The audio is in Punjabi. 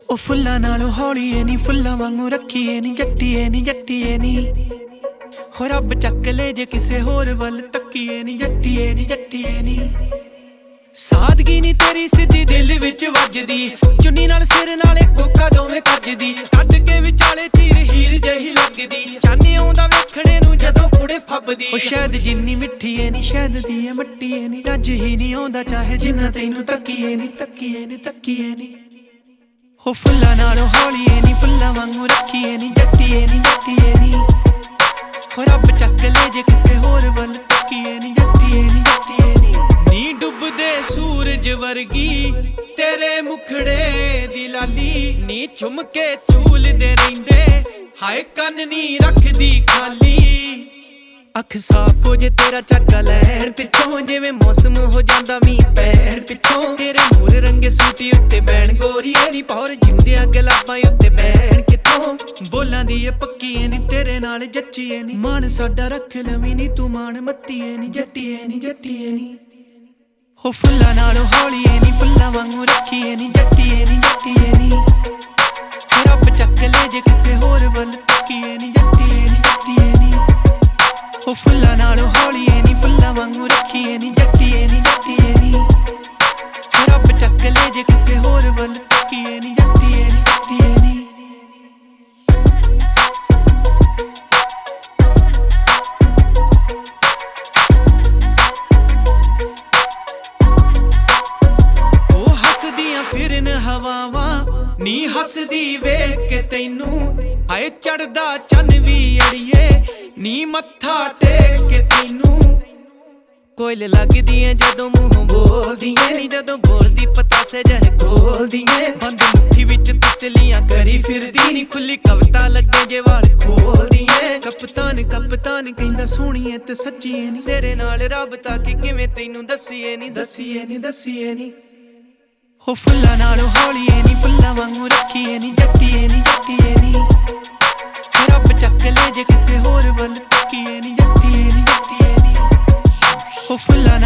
ਉਹ ਫੁੱਲਾਂ ਨਾਲੋਂ ਹੌਲੀਏ ਨੀ, ਫੁੱਲਾਂ ਵਾਂਗੂ ਰੱਖੀਏ ਨੀ, ਜੱਟੀਏ ਨੀ, ਜੱਟੀਏ ਨੀ। ਹੋ ਰੱਬ ਚੱਕ ਲੈ ਜੇ ਕਿਸੇ ਹੋਰ ਵੱਲ ਤੱਕੀਏ ਨੀ, ਜੱਟੀਏ ਨੀ, ਜੱਟੀਏ ਨੀ। ਸਾਦਗੀ ਨੀ ਤੇਰੀ ਸਿੱਧੀ ਦਿਲ ਵਿੱਚ ਵੱਜਦੀ, ਚੁੰਨੀ ਨਾਲ ਸਿਰ ਨਾਲੇ ਕੋਕਾ ਦੋਵੇਂ ਕੱਜਦੀ, ਕੱਢ ਕੇ ਵਿਚਾਲੇ ਚੀਰ ਹੀਰ ਜਿਹੀ ਲੱਗਦੀ, ਚਾਨੇ ਆਉਂਦਾ ਵੇਖਣੇ ਨੂੰ ਜਦੋਂ ਕੁੜੇ ਫੱਬਦੀ। ਉਹ ਸ਼ਾਇਦ ਜਿੰਨੀ ਮਿੱਠੀ ਏ ਨੀ, ਸ਼ਾਇਦ ਦੀ ਏ ਮੱਟੀ ਏ ਨੀ, ਰੱਜ ਹੀ ਨੀ ਆਉਂਦਾ ਚਾਹੇ ਜਿੰਨਾ ਤੈਨੂੰ ਤੱਕੀਏ ਨੀ, ਤੱਕੀਏ ਨੀ, ਤੱਕੀਏ ਨੀ। ਉਹ ਫੁੱਲਾਂ ਨਾਲੋਂ ਹੌਲੀਏ ਨੀ, ਫੁੱਲਾਂ ਵਾਂਗੂ ਰੱਖੀਏ ਨੀ, ਜੱਟੀਏ ਨੀ, ਜੱਟੀਏ ਨੀ। ਹੋ ਰੱਬ ਚੱਕ ਲੈ ਜੇ ਕਿਸੇ ਹੋਰ ਵੱਲ ਤੱਕੀਏ ਨੀ, ਜੱਟੀਏ ਨੀ, ਜੱਟੀਏ ਨੀ। ਨੀ ਡੁੱਬਦੇ ਸੂਰਜ ਵਰਗੀ ਤੇਰੇ ਮੁਖੜੇ ਦੀ ਲਾਲੀ, ਨੀ ਚੁੰਮ ਕੇ ਝੂਲਦੇ ਰਹਿੰਦੇ ਹਾਏ ਕੰਨ ਨੀ ਰੱਖਦੀ ਖਾਲੀ। ਅੱਖ ਸਾਫ਼ ਹੋ ਜੇ ਤੇਰਾ ਚੱਕਾ ਲੈਣ ਪਿੱਛੋਂ, ਜਿਵੇਂ ਮੌਸਮ ਹੋ ਜਾਂਦਾ ਮੀਂਹ ਪੈਣ ਪਿੱਛੋਂ। ਤੇਰੇ ਮੂਰ ਰੰਗੇ ਸੂਟੀ ਉੱਤੇ ਬੈਣ ਗੋਰੀਏ ਨੀ, ਪੌਰ ਜਿਉਂਦਿਆਂ ਗੁਲਾਬਾਂ ਉੱਤੇ ਬੈਣ ਕਿੱਥੋਂ। ਬੋਲਾਂ ਦੀ ਏ ਪੱਕੀਏ ਨੀ, ਤੇਰੇ ਨਾਲ ਜੱਚੀਏ ਨੀ, ਮਾਣ ਸਾਡਾ ਰੱਖ ਲਵੀਂ ਨੀ ਤੂੰ ਮਾਣ ਮੱਤੀਏ ਨੀ, ਜੱਟੀਏ ਨੀ, ਜੱਟੀਏ ਨੀ। ਹੋ ਫੁੱਲਾਂ ਨਾਲੋਂ ਹੌਲੀਏ ਨੀ, ਫੁੱਲਾਂ ਵਾਂਗੂ ਰੱਖੀਏ ਨੀ, ਜੱਟੀਏ ਨੀ, ਜੱਟੀਏ ਨੀ। ਰੱਬ ਚੱਕ ਲੈ ਜੇ ਕਿਸੇ ਹੋਰ ਵੱਲ ਤੱਕੀਏ ਨੀ, ਜੱਟੀਏ ਨੀ, ਜੱਟੀਏ ਨੀ। ਉਹ ਫੁੱਲਾਂ ਨਾਲੋਂ ਹੌਲੀਏ ਨੀ, ਫੁੱਲਾਂ ਵਾਂਗੂ ਰੱਖੀਏ ਨੀ, ਜੱਟੀਏ ਨੀ, ਜੱਟੀਏ ਨੀ। ਰੱਬ ਚੱਕ ਲੈ ਜੇ ਕਿਸੇ ਹੋਰ ਵੱਲ ਤੱਕੀਏ ਨੀ, ਜੱਟੀਏ ਨੀ, ਜੱਟੀਏ ਨੀ। ਉਹ ਹੱਸਦੀਆਂ ਫਿਰਨ ਹਵਾਵਾਂ ਨੀ, ਹੱਸਦੀ ਵੇਖ ਕੇ ਤੈਨੂੰ ਹਾਏ ਚੜਦਾ ਚੰਨ ਵੀ ਅੜੀਏ ਨੀ, ਮੱਥਾ ਟੇਕ ਕੇ ਤੈਨੂੰ। ਕੋਇਲ ਲੱਗਦੀ ਏ ਜਦੋਂ ਮੂੰਹੋਂ ਬੋਲਦੀ ਏ ਨੀ, ਜਦੋਂ ਬੋਲਦੀ ਪਤਾਸੇ ਜਿਹੇ ਖੋਲਦੀ ਏ। ਬੰਦ ਮੁੱਠੀ ਵਿੱਚ ਤਿਤਲੀਆਂ ਕਰੀ ਫਿਰਦੀ ਨੀ, ਖੁੱਲੀ ਕਵਿਤਾ ਲੱਗੇ ਜੇ ਵਾਲ ਖੋਲਦੀ ਏ। ਕਪਤਾਨ ਕਪਤਾਨ ਕਹਿੰਦਾ ਸੋਹਣੀਏ ਤੇ ਸੱਚੀਏ ਨੀ, ਤੇਰੇ ਨਾਲ ਰੱਬ ਤਾਂ ਕਿ ਕਿਵੇਂ ਤੈਨੂੰ ਦੱਸੀਏ ਨੀ, ਦੱਸੀਏ ਨੀ, ਦੱਸੀਏ ਨੀ। ਉਹ ਫੁੱਲਾਂ ਨਾਲੋਂ ਹੌਲੀਏ ਨੀ, ਫੁੱਲਾਂ ਵਾਂਗੂ ਰੱਖੀਏ ਨੀ, ਜੱਟੀਏ ਨੀ, ਜੱਟੀਏ ਨੀ। ਰੱਬ ਚੱਕ ਲੈ ਜੇ ਕਿਸੇ ਹੋਰ ਵੱਲ ਤੱਕੀਏ ਨੀ, ਜੱਟੀਏ ਨੀ, ਜੱਟੀਏ ਨੀ। ਉਹ ਫੁੱਲਾਂ